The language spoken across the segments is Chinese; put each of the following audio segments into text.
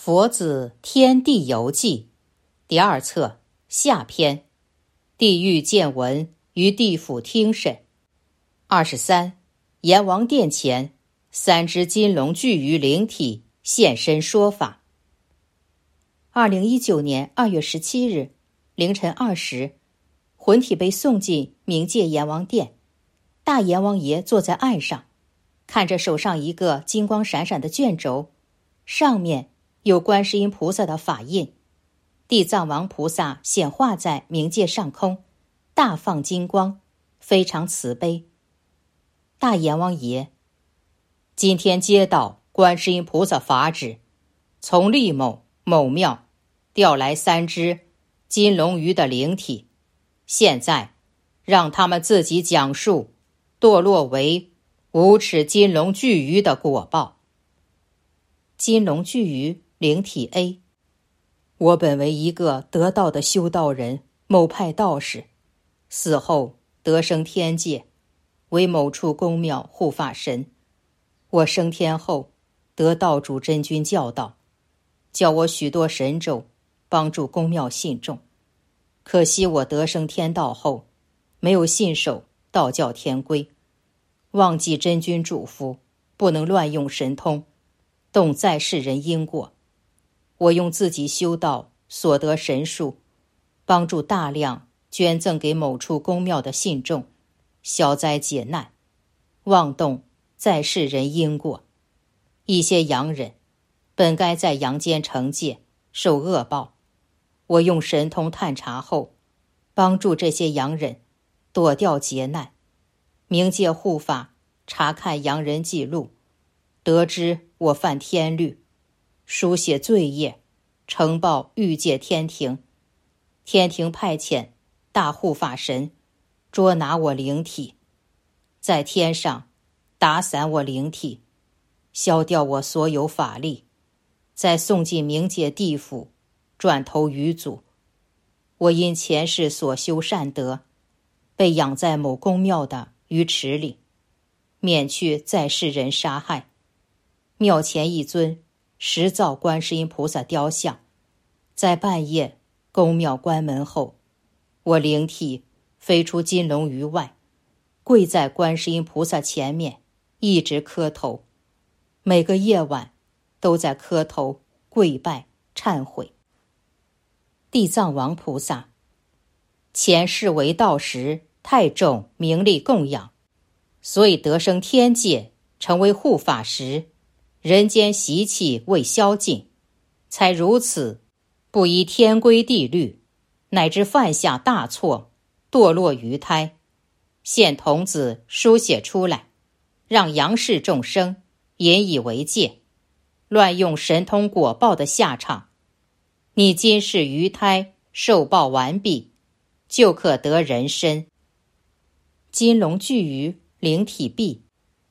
佛子天地游记第二册下篇，地狱见闻于地府听审。23，阎王殿前3只金龙聚于灵体现身说法。2019年2月17日凌晨2时，魂体被送进冥界阎王殿，大阎王爷坐在岸上，看着手上一个金光闪闪的卷轴，上面有观世音菩萨的法印，地藏王菩萨显化在冥界上空，大放金光，非常慈悲。大阎王爷：今天接到观世音菩萨法旨，从厉某某庙调来3只金龙鱼的灵体，现在让他们自己讲述堕落为无齿金龙巨鱼的果报。金龙巨鱼灵体 A： 我本为一个得道的修道人，某派道士，死后得生天界，为某处宫庙护法神。我升天后得道主真君教导，教我许多神咒，帮助宫庙信众。可惜我得生天道后，没有信守道教天规，忘记真君嘱咐，不能乱用神通，动在世人因果。我用自己修道所得神术，帮助大量捐赠给某处宫庙的信众，消灾解难，妄动在世人因果。一些阳人本该在阳间惩戒，受恶报，我用神通探查后，帮助这些阳人躲掉劫难。冥界护法查看阳人记录，得知我犯天律，书写罪业，呈报欲界天庭。天庭派遣大护法神捉拿我灵体，在天上打散我灵体，消掉我所有法力，再送进冥界地府，转投鱼族。我因前世所修善德，被养在某宫庙的鱼池里，免去在世人杀害。庙前一尊石造观世音菩萨雕像，在半夜宫庙关门后，我灵体飞出金龙鱼外，跪在观世音菩萨前面，一直磕头，每个夜晚都在磕头跪拜忏悔。地藏王菩萨：前世为道时，太重名利供养，所以得生天界，成为护法时，人间习气未消尽，才如此不依天规地律，乃至犯下大错，堕落于胎。现童子书写出来，让阳世众生引以为戒，乱用神通果报的下场。你今世于胎受报完毕，就可得人身。金龙巨鱼灵体 B：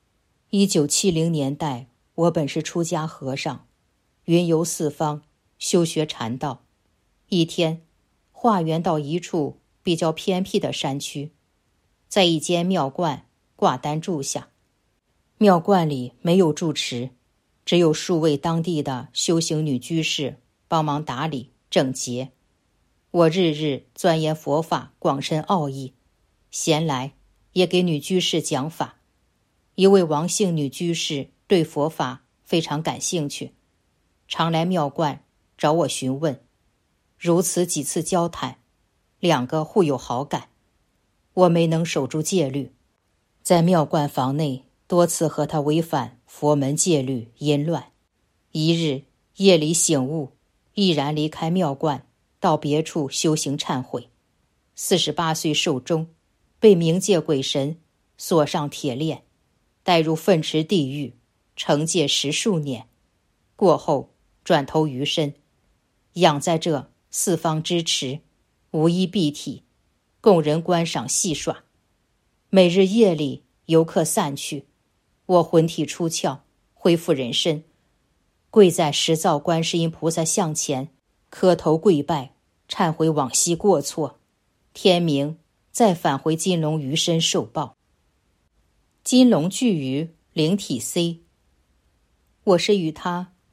1970年代，我本是出家和尚，云游四方，修学禅道。一天，化缘到一处比较偏僻的山区，在一间庙观挂单住下。庙观里没有住持，只有数位当地的修行女居士帮忙打理整洁。我日日钻研佛法广深奥义，闲来也给女居士讲法。一位王姓女居士对佛法非常感兴趣，常来庙观找我询问。如此几次交谈，2个互有好感。我没能守住戒律，在庙观房内多次和她违反佛门戒律，淫乱。一日夜里醒悟，毅然离开庙观，到别处修行忏悔。48岁寿终，被冥界鬼神锁上铁链，带入粪池地狱，惩戒10数年。过后转投鱼身，养在这四方之池，无一蔽体，供人观赏戏耍。每日夜里游客散去，我魂体出窍，恢复人身，跪在石造观世音菩萨像前，磕头跪拜，忏悔往昔过错。天明再返回金龙鱼身受报。金龙巨鱼灵体 C： 我是与他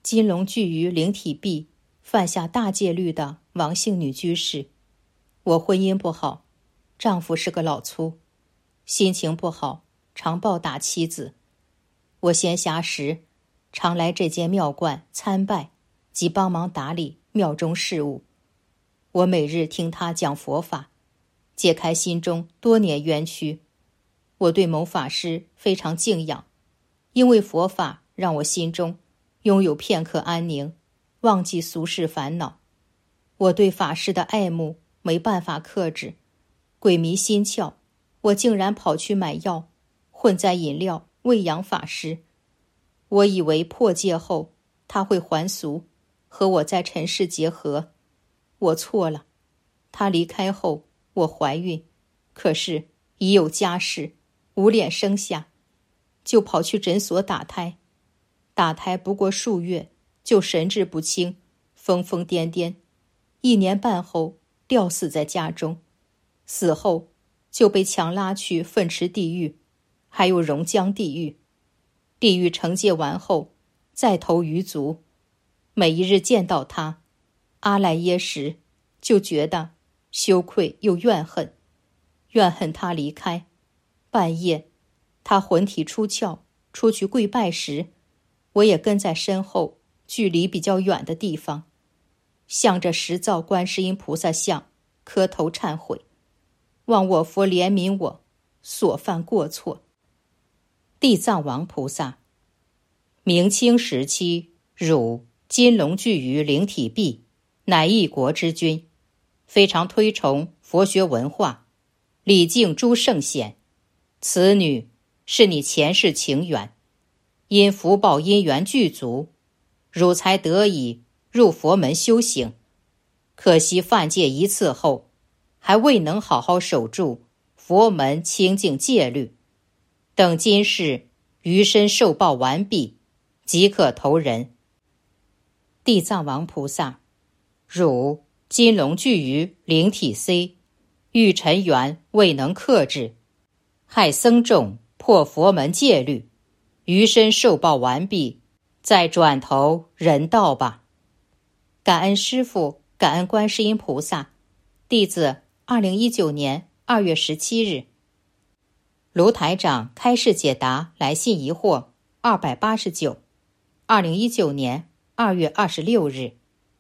金龙聚于灵体壁，犯下大戒律的王姓女居士。我婚姻不好，丈夫是个老粗，心情不好，常暴打妻子。我闲暇时常来这间庙观参拜及帮忙打理庙中事务。我每日听他讲佛法，解开心中多年冤屈。我对某法师非常敬仰，因为佛法让我心中拥有片刻安宁，忘记俗世烦恼。我对法师的爱慕没办法克制，鬼迷心窍，我竟然跑去买药，混在饮料喂养法师。我以为破戒后他会还俗，和我在尘世结合。我错了。他离开后，我怀孕，可是已有家室，无脸生下，就跑去诊所打胎。打胎不过数月，就神志不清，疯疯癫癫，1年半后吊死在家中。死后就被强拉去粪池地狱，还有熔浆地狱。地狱惩戒完后，再投鱼族。每一日见到他，阿赖耶识，就觉得羞愧又怨恨，怨恨他离开。半夜，他魂体出窍，出去跪拜时，我也跟在身后，距离比较远的地方，向着10造观世音菩萨像磕头忏悔，望我佛怜悯我所犯过错。地藏王菩萨，明清时期，汝金龙聚于灵体壁，乃一国之君，非常推崇佛学文化，礼敬诸圣贤。此女是你前世情缘，因福报因缘具足，汝才得以入佛门修行。可惜犯戒一次后，还未能好好守住佛门清净戒律，等今世余身受报完毕，即可投人。地藏王菩萨，汝金龙聚于灵体 C， 遇尘缘未能克制，害僧众破佛门戒律，余身受报完毕，再转投人道吧。感恩师父，感恩观世音菩萨。弟子2019年2月17日。卢台长开示解答来信疑惑289，2019年2月26日。